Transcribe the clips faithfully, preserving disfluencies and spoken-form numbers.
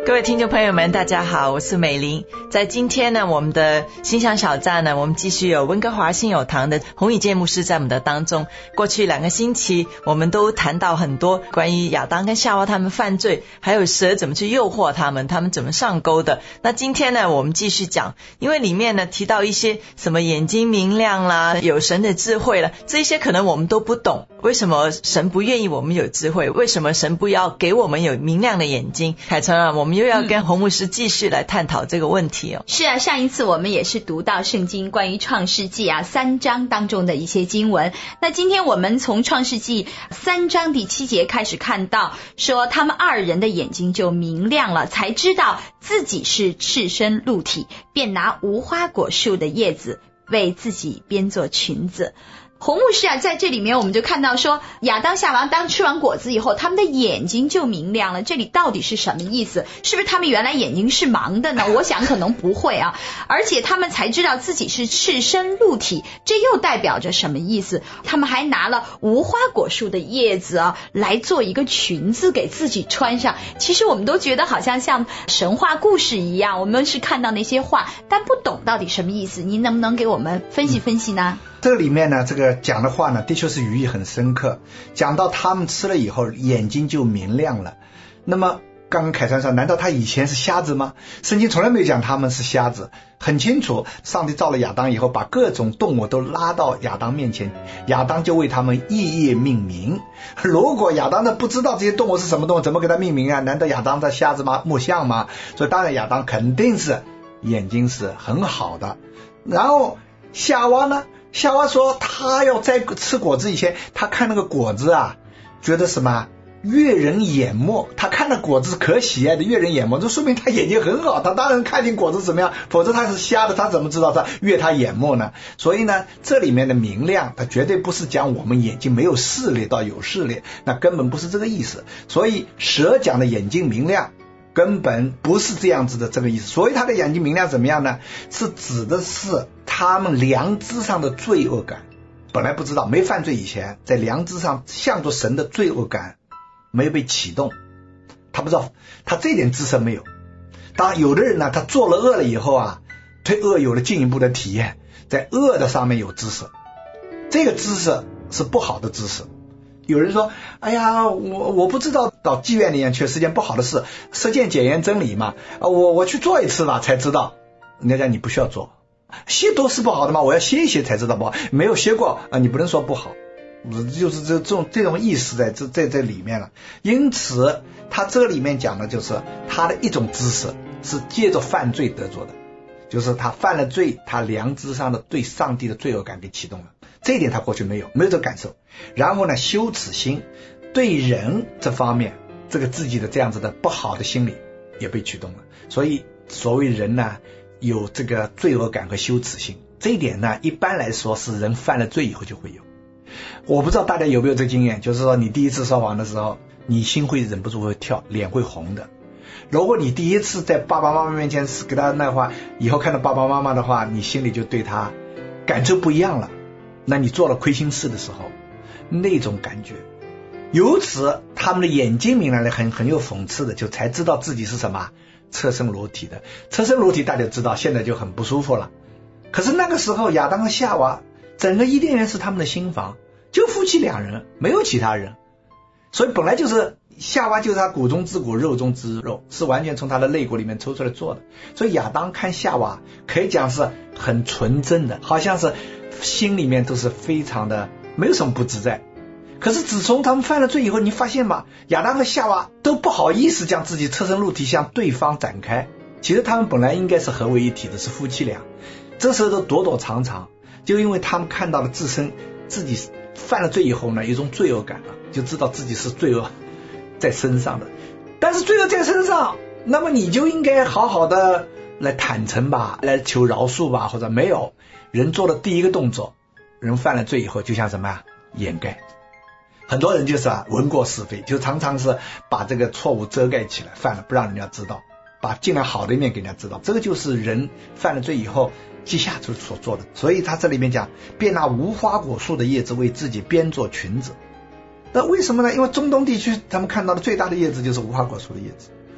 各位听众朋友们大家好，我是美玲。在今天呢，我们的心想小站呢，我们继续有温哥华信友堂的洪以健牧师在我们的当中。过去两个星期我们都谈到很多关于亚当跟夏娃他们犯罪，还有蛇怎么去诱惑他们，他们怎么上钩的。那今天呢，我们继续讲，因为里面呢提到一些什么眼睛明亮啦，有神的智慧啦，这些可能我们都不懂，为什么神不愿意我们有智慧，为什么神不要给我们有明亮的眼睛。凯成啊，我们又要跟洪牧师继续来探讨这个问题哦。 是啊，上一次我们也是读到圣经关于创世纪啊三章当中的一些经文，那今天我们从创世纪三章第七节开始看到，说他们二人的眼睛就明亮了，才知道自己是赤身露体，便拿无花果树的叶子为自己编做裙子。洪牧师啊，在这里面我们就看到说，亚当夏娃当吃完果子以后，他们的眼睛就明亮了，这里到底是什么意思？是不是他们原来眼睛是盲的呢？我想可能不会啊，而且他们才知道自己是赤身露体，这又代表着什么意思？他们还拿了无花果树的叶子啊，来做一个裙子给自己穿上。其实我们都觉得好像像神话故事一样，我们是看到那些话，但不懂到底什么意思。您能不能给我们分析分析呢？ 嗯这里面呢，这个讲的话呢，的确是语义很深刻。讲到他们吃了以后，眼睛就明亮了。那么刚刚凯川说，难道他以前是瞎子吗？圣经从来没有讲他们是瞎子，很清楚，上帝造了亚当以后，把各种动物都拉到亚当面前，亚当就为他们一一命名。如果亚当的不知道这些动物是什么动物，怎么给他命名啊？难道亚当的瞎子吗？木像吗？所以当然亚当肯定是眼睛是很好的。然后夏娃呢？夏娃说他要在吃果子以前，他看那个果子啊，觉得什么悦人眼目，他看的果子可喜爱的悦人眼目，这说明他眼睛很好，他当然看见果子怎么样，否则他是瞎的，他怎么知道他悦他眼目呢？所以呢，这里面的明亮，他绝对不是讲我们眼睛没有视力到有视力，那根本不是这个意思。所以蛇讲的眼睛明亮根本不是这样子的这个意思。所以他的眼睛明亮怎么样呢？是指的是他们良知上的罪恶感，本来不知道，没犯罪以前，在良知上向着神的罪恶感没有被启动，他不知道，他这点知识没有。当然有的人呢，他做了恶了以后啊，对恶有了进一步的体验，在恶的上面有知识，这个知识是不好的知识。有人说，哎呀，我我不知道到妓院里面去是件不好的事，实践检验真理嘛，我我去做一次吧才知道。人家讲你不需要做，歇多是不好的吗？我要歇一歇才知道不好，没有歇过啊，你不能说不好，就是这这种这种意思在这在这里面了。因此他这里面讲的就是他的一种知识是借着犯罪得着的，就是他犯了罪，他良知上的对上帝的罪恶感给启动了，这一点他过去没有没有这个感受。然后呢，羞耻心对人这方面这个自己的这样子的不好的心理也被启动了。所以所谓人呢有这个罪恶感和羞耻心，这一点呢一般来说是人犯了罪以后就会有。我不知道大家有没有这个经验，就是说你第一次说谎的时候，你心会忍不住会跳，脸会红的。如果你第一次在爸爸妈妈面前给他那话，以后看到爸爸妈妈的话，你心里就对他感受不一样了。那你做了亏心事的时候，那种感觉，由此他们的眼睛明亮的很很有讽刺的，就才知道自己是什么侧身裸体的。侧身裸体大家知道，现在就很不舒服了。可是那个时候亚当和夏娃整个伊甸园是他们的新房，就夫妻两人，没有其他人。所以本来就是夏娃就是他骨中之骨肉中之肉，是完全从他的肋骨里面抽出来做的。所以亚当看夏娃可以讲是很纯真的，好像是心里面都是非常的没有什么不自在。可是自从他们犯了罪以后，你发现吗？亚当和夏娃都不好意思将自己侧身露体向对方展开，其实他们本来应该是合为一体的，是夫妻俩，这时候都躲躲藏藏，就因为他们看到了自身自己犯了罪以后呢，有一种罪恶感了，就知道自己是罪恶在身上的。但是罪恶在身上，那么你就应该好好的来坦诚吧，来求饶恕吧，或者没有。人做的第一个动作，人犯了罪以后就像什么呀？掩盖。很多人就是啊，闻过是非，就常常是把这个错误遮盖起来，犯了不让人家知道，把尽量好的一面给人家知道，这个就是人犯了罪以后记下就所做的。所以他这里面讲，便拿无花果树的叶子为自己编做裙子。那为什么呢？因为中东地区他们看到的最大的叶子就是无花果树的叶子，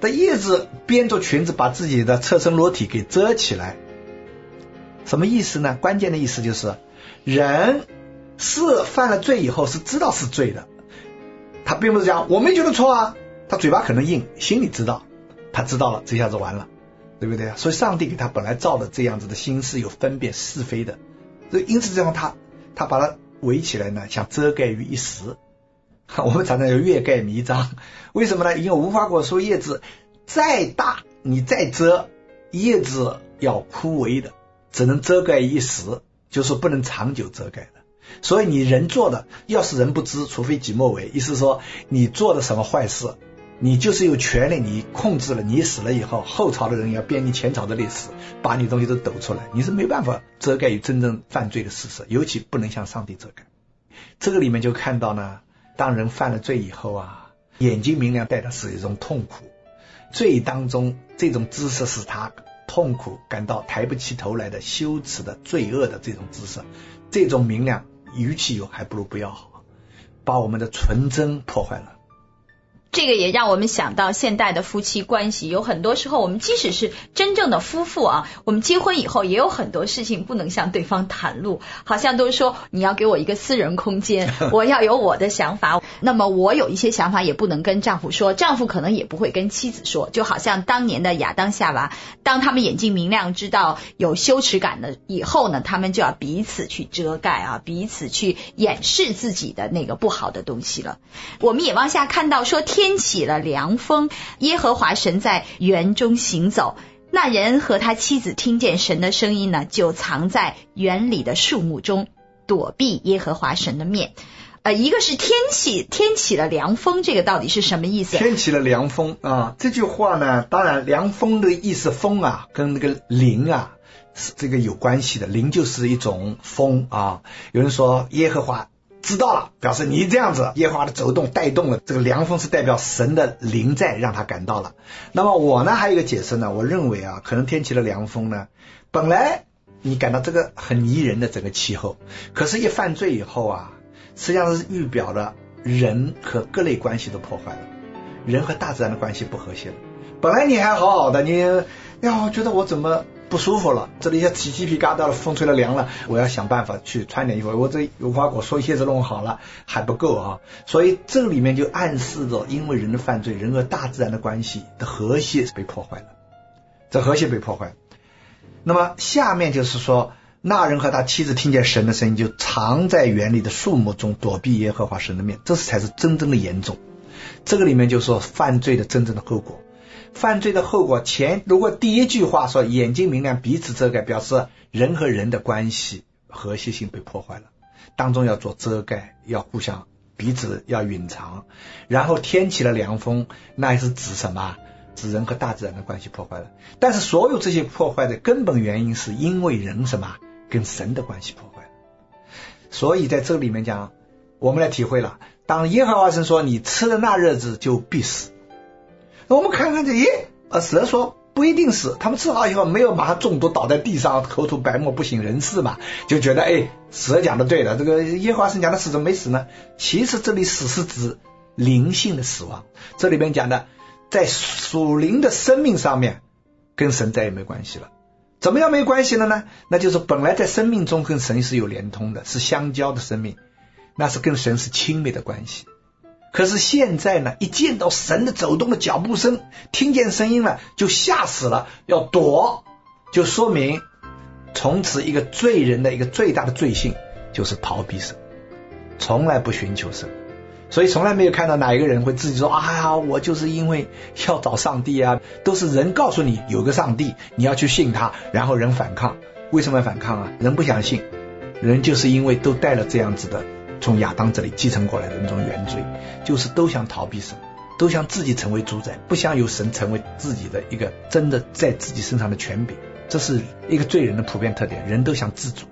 的叶子编着裙子把自己的侧身裸体给遮起来。什么意思呢？关键的意思就是人是犯了罪以后是知道是罪的，他并不是讲我没觉得错啊，他嘴巴可能硬，心里知道，他知道了，这下子完了，对不对？所以上帝给他本来造的这样子的心是有分辨是非的，所以因此这样他他把它围起来呢，想遮盖于一时。我们常常有欲盖弥彰，为什么呢？因为无花果树叶子再大你再遮，叶子要枯萎的，只能遮盖一时，就是不能长久遮盖的。所以你人做的要是人不知，除非己莫为，意思说你做的什么坏事，你就是有权利你控制了，你死了以后后朝的人要编你前朝的历史，把你东西都抖出来，你是没办法遮盖于真正犯罪的事实，尤其不能向上帝遮盖。这个里面就看到呢，当人犯了罪以后啊，眼睛明亮带的是一种痛苦，罪当中这种姿势使他痛苦，感到抬不起头来的羞耻的罪恶的这种姿势，这种明亮与其有还不如不要好，把我们的纯真破坏了。 这个也让我们想到现代的夫妻关系，有很多时候我们即使是真正的夫妇啊，我们结婚以后也有很多事情不能向对方袒露，好像都是说你要给我一个私人空间，我要有我的想法，那么我有一些想法也不能跟丈夫说，丈夫可能也不会跟妻子说，就好像当年的亚当夏娃，当他们眼睛明亮知道有羞耻感的以后呢，他们就要彼此去遮盖啊，彼此去掩饰自己的那个不好的东西了。我们也往下看到说，天天起了凉风，耶和华神在园中行走，那人和他妻子听见神的声音呢，就藏在园里的树木中，躲避耶和华神的面。呃，一个是天起天起了凉风，这个到底是什么意思？ 天起了凉风啊，这句话呢，当然凉风的意思，风啊跟那个灵啊是这个有关系的，灵就是一种风啊。有人说耶和华知道了，表示你这样子，耶和华的走动带动了这个凉风，是代表神的灵在，让他感到了。那么我呢还有一个解释呢，我认为啊，可能天气的凉风呢，本来你感到这个很宜人的整个气候，可是一犯罪以后啊，实际上是预表了人和各类关系都破坏了，人和大自然的关系不和谐了。本来你还好好的，你呀，我觉得我怎么不舒服了，这里一下起鸡皮疙瘩了，风吹了凉了，我要想办法去穿点衣服，我这无花果树叶子弄好了还不够啊。所以这里面就暗示着，因为人的犯罪，人和大自然的关系的和谐被破坏了，这和谐被破坏。那么下面就是说，那人和他妻子听见神的声音，就藏在园里的树木中，躲避耶和华神的面，这才是真正的严重。这个里面就说犯罪的真正的后果，犯罪的后果前，如果第一句话说眼睛明亮彼此遮盖，表示人和人的关系和谐性被破坏了，当中要做遮盖，要互相彼此要隐藏。然后天起了凉风，那是指什么？指人和大自然的关系破坏了。但是所有这些破坏的根本原因是因为人什么？跟神的关系破坏了。所以在这里面讲，我们来体会了，当耶和华神说你吃的那日子就必死，我们看看这，咦，呃，蛇说不一定死，他们吃好以后没有马上中毒倒在地上口吐白沫不省人事嘛，就觉得哎，蛇讲的对了，这个耶和华神讲的死怎么没死呢？其实这里死是指灵性的死亡，这里边讲的在属灵的生命上面跟神再也没关系了。怎么样没关系了呢？那就是本来在生命中跟神是有连通的，是相交的生命，那是跟神是亲密的关系。可是现在呢，一见到神的走动的脚步声，听见声音了就吓死了，要躲，就说明从此一个罪人的一个最大的罪性就是逃避神，从来不寻求神。所以从来没有看到哪一个人会自己说，哎呀，我就是因为要找上帝啊，都是人告诉你有个上帝，你要去信他，然后人反抗。为什么反抗啊？人不想信，人就是因为都带了这样子的从亚当这里继承过来的那种原罪，就是都想逃避神，都想自己成为主宰，不想有神成为自己的一个真的在自己身上的权柄。这是一个罪人的普遍特点，人都想自主。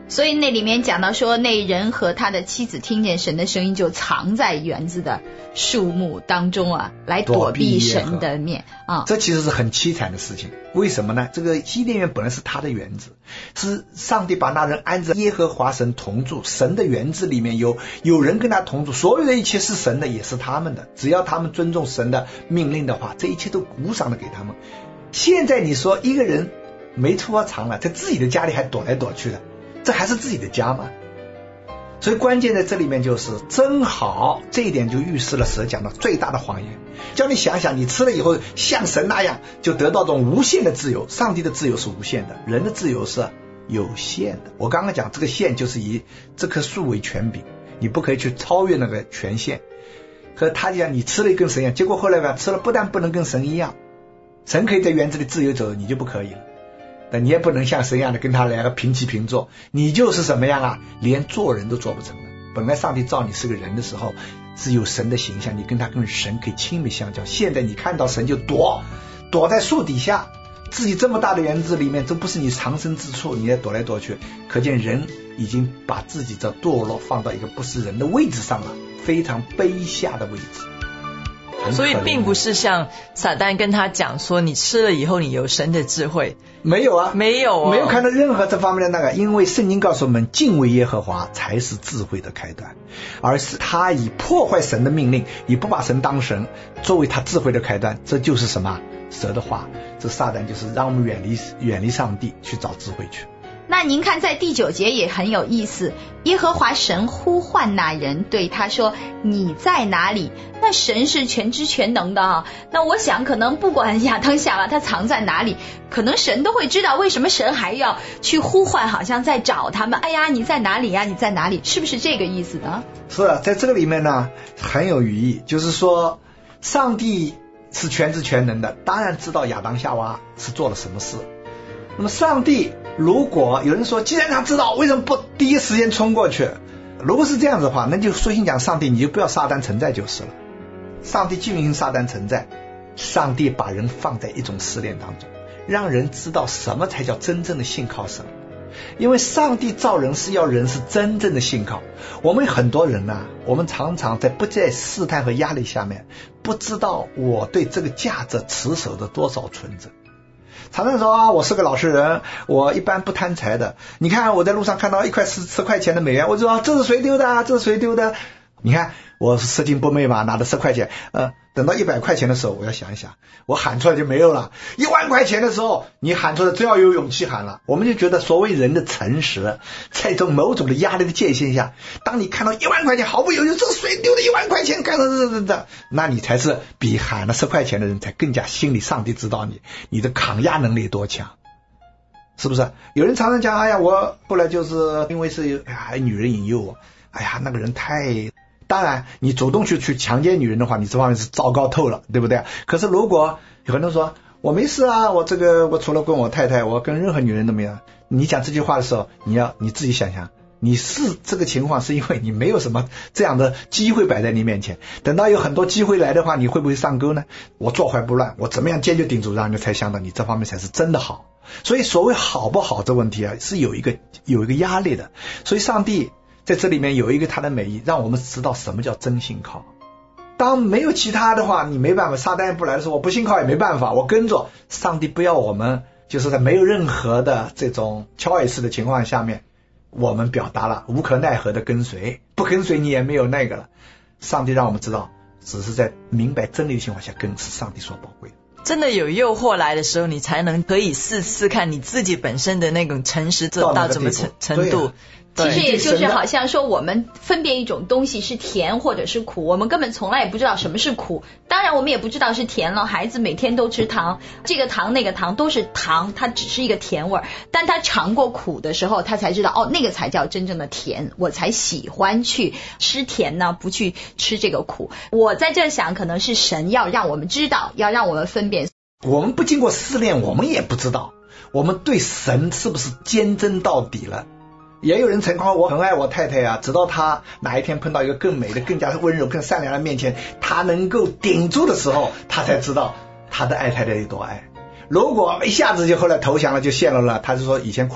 所以那里面讲到说，那人和他的妻子听见神的声音，就藏在园子的树木当中啊，来躲避神的面啊。 这其实是很凄惨的事情。为什么呢？这个伊甸园本来是他的园子，是上帝把那人安置耶和华神同住，神的园子里面有有人跟他同住，所有的一切是神的，也是他们的。只要他们尊重神的命令的话，这一切都无偿的给他们。现在你说一个人没出场了，在自己的家里还躲来躲去的，这还是自己的家吗？所以关键在这里面就是真好，这一点就预示了蛇讲的最大的谎言。叫你想想，你吃了以后像神那样，就得到这种无限的自由。上帝的自由是无限的，人的自由是有限的。我刚刚讲这个线就是以这棵树为权柄，你不可以去超越那个权限。和他讲你吃了跟神一样，结果后来吧，吃了不但不能跟神一样，神可以在园子里自由走，你就不可以了。但你也不能像神一样的跟他两个平起平坐，你就是什么样啊，连做人都做不成了。本来上帝造你是个人的时候是有神的形象，你跟他跟神可以亲密相交，现在你看到神就躲躲在树底下，自己这么大的园子里面，这不是你藏身之处，你也躲来躲去，可见人已经把自己这堕落放到一个不是人的位置上了，非常卑下的位置。 所以并不是像撒旦跟他讲说你吃了以后你有神的智慧， 没有啊， 没有、哦、 没有看到任何这方面的那个。因为圣经告诉我们，敬畏耶和华才是智慧的开端，而是他以破坏神的命令，以不把神当神作为他智慧的开端。这就是什么？蛇的话，这撒旦就是让我们远离远离上帝，去找智慧去。 那您看在第九节也很有意思，耶和华神呼唤那人，对他说你在哪里？那神是全知全能的啊，那我想可能不管亚当夏娃他藏在哪里，可能神都会知道，为什么神还要去呼唤，好像在找他们，哎呀你在哪里呀、啊、你在哪里，是不是这个意思呢？ 是啊，在这个里面呢很有寓意，就是说上帝是全知全能的，当然知道亚当夏娃是做了什么事。那么上帝如果有人说既然他知道，为什么不第一时间冲过去？如果是这样子的话，那就说心讲上帝你就不要撒旦存在就是了。上帝既允许撒旦存在，上帝把人放在一种试炼当中，让人知道什么才叫真正的信靠神。因为上帝造人是要人是真正的信靠。我们很多人啊，我们常常在不在试探和压力下面，不知道我对这个价值持守的多少纯真。常常说啊，我是个老实人，我一般不贪财的。你看我在路上看到一块十十块钱的美元，我说、啊、这是谁丢的啊？这是谁丢的？你看我拾金不昧嘛，拿着十块钱，呃，等到一百块钱的时候，我要想一想，我喊出来就没有了。一万块钱的时候，你喊出来真要有勇气喊了。我们就觉得所谓人的诚实，在一种某种的压力的界限下，当你看到一万块钱毫不犹豫，这是谁丢的一万块钱，干什么这这，那你才是比喊了十块钱的人才更加心里上帝知道你，你的抗压能力多强。是不是？有人常常讲，哎呀，我后来就是因为是哎呀女人引诱我，哎呀那个人太……当然你主动去去强奸女人的话，你这方面是糟糕透了，对不对？可是如果有很多人说我没事啊，我这个我除了跟我太太，我跟任何女人都没有。你讲这句话的时候，你要你自己想想，你是这个情况是因为你没有什么这样的机会摆在你面前，等到有很多机会来的话，你会不会上钩呢？我坐怀不乱，我怎么样坚决顶住，让你才想到你这方面才是真的好。所以所谓好不好这问题啊，是有一个有一个压力的。所以上帝在这里面有一个他的美意，让我们知道什么叫真信靠。当没有其他的话，你没办法，撒旦不来的时候，我不信靠也没办法，我跟着上帝。不要我们就是在没有任何的这种乔尔式的情况下面，我们表达了无可奈何的跟随，不跟随你也没有那个了。上帝让我们知道，只是在明白真理的情况下跟是上帝所宝贵的。 真的有诱惑来的时候，你才能可以试试看你自己本身的那种诚实到到什么程程度。 其实也就是好像说我们分辨一种东西是甜或者是苦，我们根本从来也不知道什么是苦，当然我们也不知道是甜了。孩子每天都吃糖，这个糖那个糖都是糖，它只是一个甜味，但他尝过苦的时候，他才知道哦，那个才叫真正的甜，我才喜欢去吃甜呢，不去吃这个苦。我在这想，可能是神要让我们知道，要让我们分辨。 我们不经过试炼，我们也不知道我们对神是不是坚贞到底了。也有人曾夸我很爱我太太啊，直到她哪一天碰到一个更美的、更加温柔、更善良的面前，她能够顶住的时候，她才知道她的爱太太有多爱。如果一下子就后来投降了，就陷落了，她就说以前夸的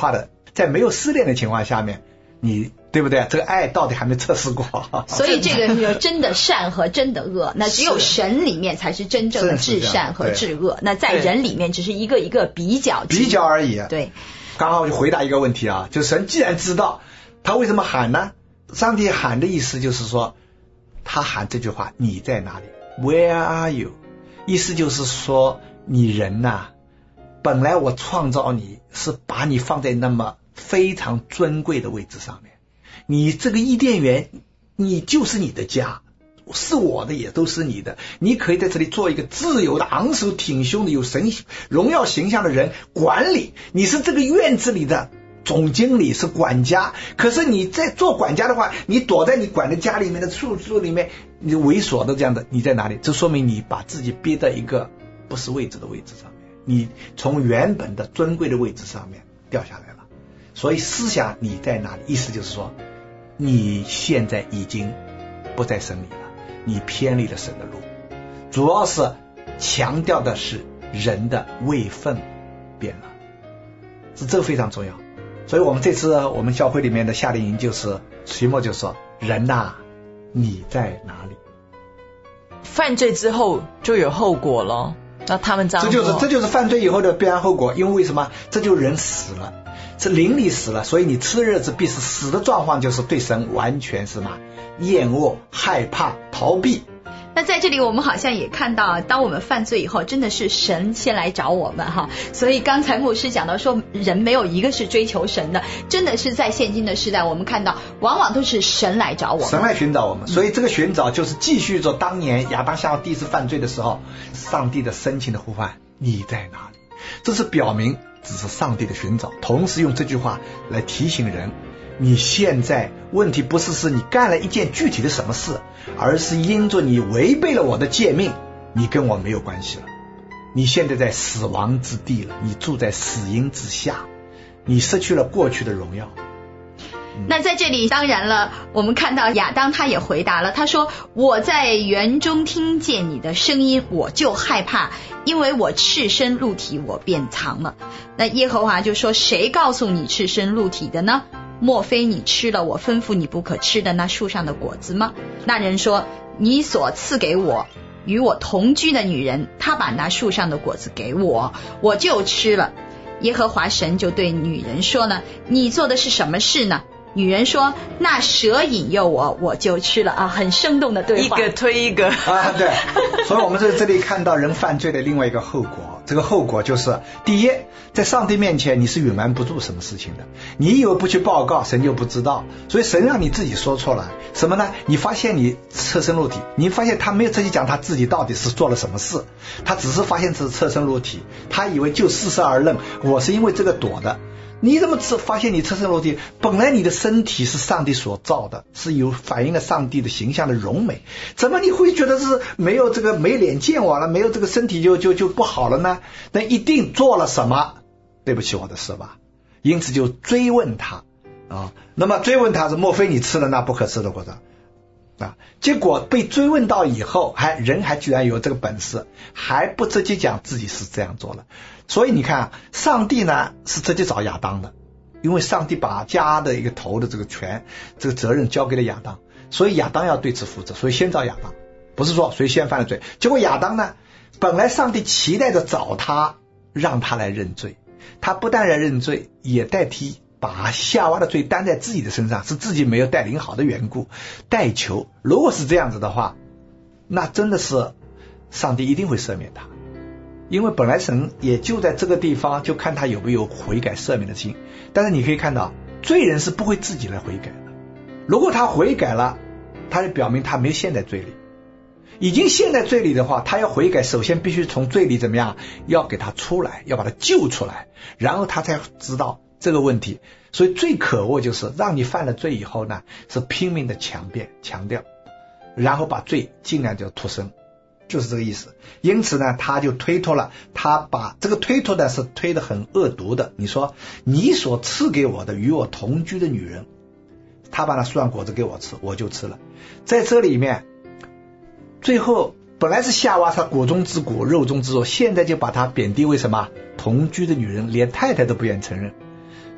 在没有试炼的情况下面，你对不对？这个爱到底还没测试过。 所以这个是真的善和真的恶，那只有神里面才是真正的至善和至恶，那在人里面只是一个一个比较比较而已。 对， 刚好我就回答一个问题啊，就神既然知道，他为什么喊呢？上帝喊的意思就是说，他喊这句话，你在哪里 ？Where are you？ 意思就是说，你人呐、啊，本来我创造你是把你放在那么非常尊贵的位置上面，你这个伊甸园，你就是你的家，是我的也都是你的，你可以在这里做一个自由的、昂首挺胸的、有神荣耀形象的人管理，你是这个院子里的总经理，是管家。可是你在做管家的话，你躲在你管的家里面的处处里面，你猥琐的这样的，你在哪里？这说明你把自己憋在一个不是位置的位置上面，你从原本的尊贵的位置上面掉下来了。所以思想你在哪里，意思就是说，你现在已经不在神里了，你偏离了神的路，主要是强调的是人的位分变了，是这个非常重要。所以我们这次我们教会里面的夏令营就是题目就说，人呐、啊，你在哪里？ 犯罪之后就有后果了，那他们这样， 这就是这就是犯罪以后的必然后果。因为为什么？这就是人死了，是灵里死了，所以你吃日子必是死的状况，就是对神完全是嘛厌恶、害怕、逃避。 那在这里我们好像也看到，当我们犯罪以后，真的是神先来找我们哈。所以刚才牧师讲到说，人没有一个是追求神的，真的是在现今的时代，我们看到往往都是神来找我们， 神来寻找我们。所以这个寻找就是继续做当年亚当夏娃第一次犯罪的时候，上帝的深情的呼唤，你在哪里？这是表明只是上帝的寻找，同时用这句话来提醒人，你现在问题不是是你干了一件具体的什么事，而是因着你违背了我的诫命，你跟我没有关系了，你现在在死亡之地了，你住在死荫之下，你失去了过去的荣耀。 那在这里当然了，我们看到亚当他也回答了，他说，我在园中听见你的声音，我就害怕，因为我赤身露体，我便藏了。那耶和华就说，谁告诉你赤身露体的呢？莫非你吃了我吩咐你不可吃的那树上的果子吗？那人说，你所赐给我与我同居的女人，她把那树上的果子给我，我就吃了。耶和华神就对女人说呢，你做的是什么事呢？女人说，那蛇引诱我，我就吃了啊，很生动的对话， 一个推一个啊，对。所以我们在这里看到人犯罪的另外一个后果，这个后果就是第一，在上帝面前你是隐瞒不住什么事情的，你以为不去报告，神就不知道，所以神让你自己说出来什么呢？你发现你侧身露体，你发现他没有直接讲他自己到底是做了什么事，他只是发现是侧身露体，他以为就事实而论，我是因为这个躲的。你怎么发现你赤身裸体？本来你的身体是上帝所造的，是有反映了上帝的形象的荣美，怎么你会觉得是没有这个没脸见我了，没有这个身体就就就不好了呢？那一定做了什么对不起我的事吧？因此就追问他啊，那么追问他是莫非你吃了那不可吃的果子啊？结果被追问到以后，还人还居然有这个本事，还不直接讲自己是这样做了。所以你看，上帝呢是直接找亚当的，因为上帝把家的一个头的这个权这个责任交给了亚当，所以亚当要对此负责，所以先找亚当，不是说谁先犯了罪。结果亚当呢，本来上帝期待着找他，让他来认罪，他不但来认罪，也代替把夏娃的罪担在自己的身上，是自己没有带领好的缘故，代求。如果是这样子的话，那真的是上帝一定会赦免他，因为本来神也就在这个地方，就看他有没有悔改赦免的心。但是你可以看到，罪人是不会自己来悔改的，如果他悔改了，他就表明他没陷在罪里，已经陷在罪里的话，他要悔改，首先必须从罪里怎么样，要给他出来，要把他救出来，然后他才知道这个问题。所以最可恶就是让你犯了罪以后呢，是拼命的强辩强调，然后把罪尽量就脱身，就是这个意思。因此呢，他就推脱了，他把这个推脱的是推得很恶毒的。你说你所赐给我的与我同居的女人，他把那树上果子给我吃，我就吃了。在这里面最后本来是夏娃是骨中之骨肉中之肉，现在就把他贬低为什么同居的女人，连太太都不愿承认。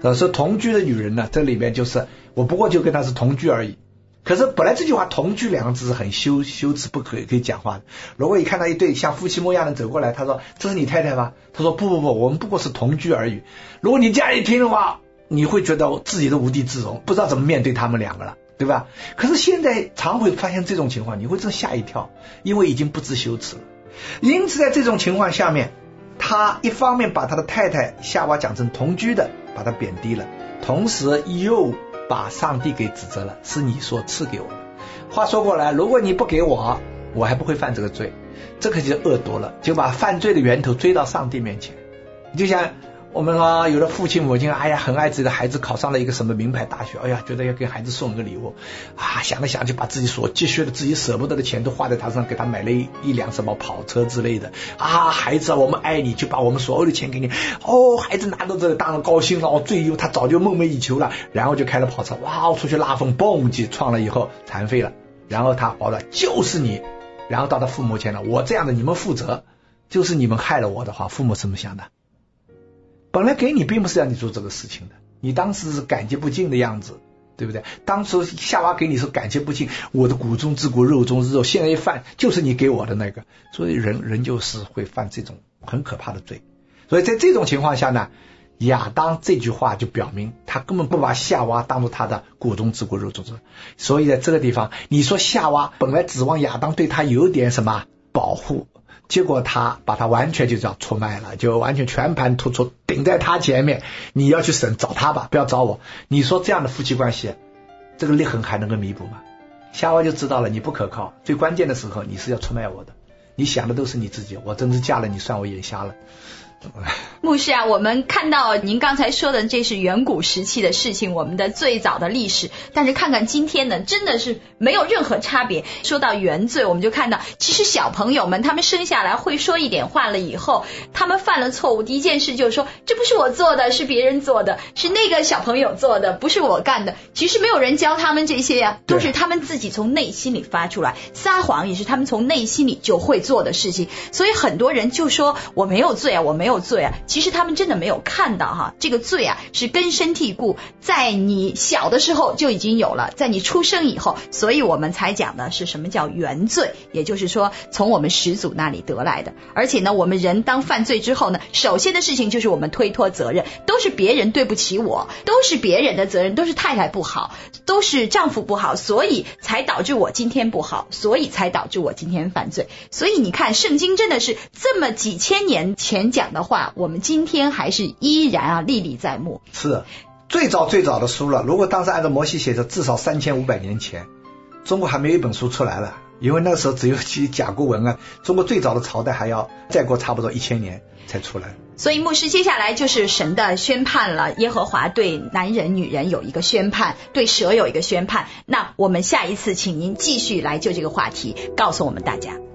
呃，说同居的女人呢，这里面就是我不过就跟她是同居而已。可是本来这句话同居两个字是很羞羞耻不可以可以讲话的。如果你看到一对像夫妻模样的走过来，他说这是你太太吗？他说不不不，我们不过是同居而已。如果你这样一听的话，你会觉得自己都无地自容，不知道怎么面对他们两个了，对吧？可是现在常会发现这种情况，你会真吓一跳，因为已经不知羞耻了。因此在这种情况下面，他一方面把他的太太夏娃讲成同居的，把他贬低了，同时又把上帝给指责了，是你所赐给我的。话说过来，如果你不给我，我还不会犯这个罪，这个就恶毒了，就把犯罪的源头追到上帝面前。就像我们说有的父亲母亲，哎呀很爱自己的孩子考上了一个什么名牌大学，哎呀觉得要给孩子送一个礼物啊，想来想去把自己所积蓄的自己舍不得的钱都花在他身上，给他买了一一辆什么跑车之类的啊，孩子我们爱你，就把我们所有的钱给你。哦，孩子拿到这个当然高兴了，哦，最优他早就梦寐以求了，然后就开了跑车，哇，出去拉风蹦就撞了以后残废了，然后他跑了就是你，然后到他父母前了，我这样的你们负责，就是你们害了我的话，父母怎么想的？本来给你并不是让你做这个事情的，你当时是感激不尽的样子，对不对？当初夏娃给你是感激不尽，我的骨中之骨肉中之肉，现在一犯就是你给我的那个，所以人人就是会犯这种很可怕的罪。所以在这种情况下呢，亚当这句话就表明他根本不把夏娃当作他的骨中之骨肉中之肉。所以在这个地方你说夏娃本来指望亚当对他有点什么保护，结果他把他完全就叫出卖了，就完全全盘突出，顶在他前面，你要去审找他吧，不要找我。你说这样的夫妻关系，这个裂痕还能够弥补吗？夏娃就知道了你不可靠，最关键的时候你是要出卖我的，你想的都是你自己，我真是嫁了你算我眼瞎了。 牧师啊，我们看到您刚才说的这是远古时期的事情，我们的最早的历史，但是看看今天呢，真的是没有任何差别。说到原罪，我们就看到其实小朋友们他们生下来会说一点话了以后，他们犯了错误，第一件事就是说这不是我做的，是别人做的，是那个小朋友做的，不是我干的。其实没有人教他们这些呀、啊，都是他们自己从内心里发出来，撒谎也是他们从内心里就会做的事情。所以很多人就说我没有罪啊，我没有罪啊，其实他们真的没有看到哈，这个罪啊是根深蒂固，在你小的时候就已经有了，在你出生以后，所以我们才讲的是什么叫原罪，也就是说从我们始祖那里得来的。而且呢，我们人当犯罪之后呢，首先的事情就是我们推脱责任，都是别人对不起我，都是别人的责任，都是太太不好，都是丈夫不好，所以才导致我今天不好，所以才导致我今天犯罪。所以你看圣经真的是这么几千年前讲的话，我们今天还是依然啊历历在目。 是最早最早的书了，如果当时按照摩西写的，至少三千五百年前，中国还没有一本书出来了，因为那时候只有去甲骨文啊，中国最早的朝代还要再过差不多一千年才出来。 所以牧师接下来就是神的宣判了，耶和华对男人女人有一个宣判，对蛇有一个宣判。那我们下一次请您继续来就这个话题告诉我们大家。